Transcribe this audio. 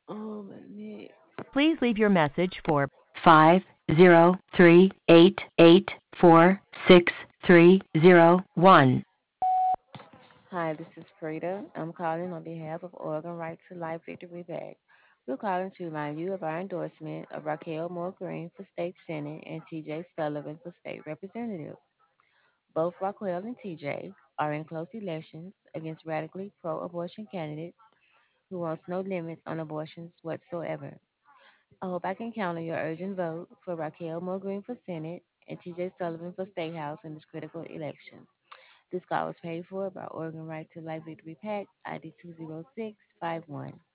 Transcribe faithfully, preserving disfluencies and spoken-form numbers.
Um, Nick. Please leave your message for five zero three eight eight four six three zero one. Hi, this is Frida. I'm calling on behalf of Oregon Right to Life Victory Back. We're calling to remind you of our endorsement of Raquel Moore Green for state senate and T J Sullivan for state representative. Both Raquel and T J are in close elections against radically pro-abortion candidates who wants no limits on abortions whatsoever. I hope I can count on your urgent vote for Raquel Moore Green for Senate and T J Sullivan for State House in this critical election. This call was paid for by Oregon Right to Life Victory PAC, I D two zero six five one.